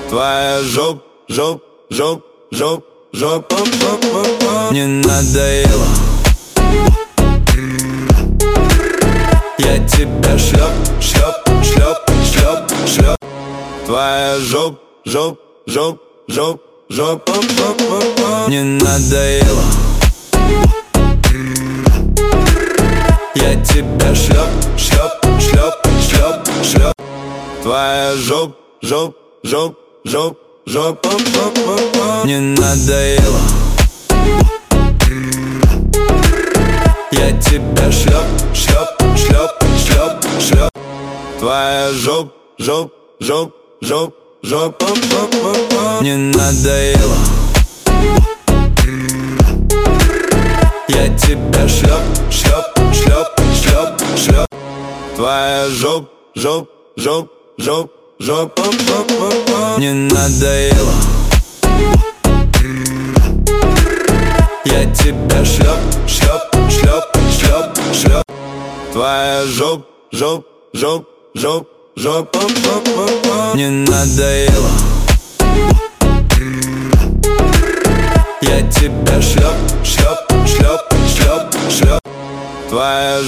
Твоя жопа не надоела. Я тебя шлеп. Твоя жопа не надоела. Я тебя шлеп. Твоя жопа не надоела. Я тебя шлеп. Твоя жопа не надоела. Я тебя шлеп. Твоя жопа не надоела. Я тебя шлеп. Твоя жопа не надоела. Я тебя шлеп. Твоя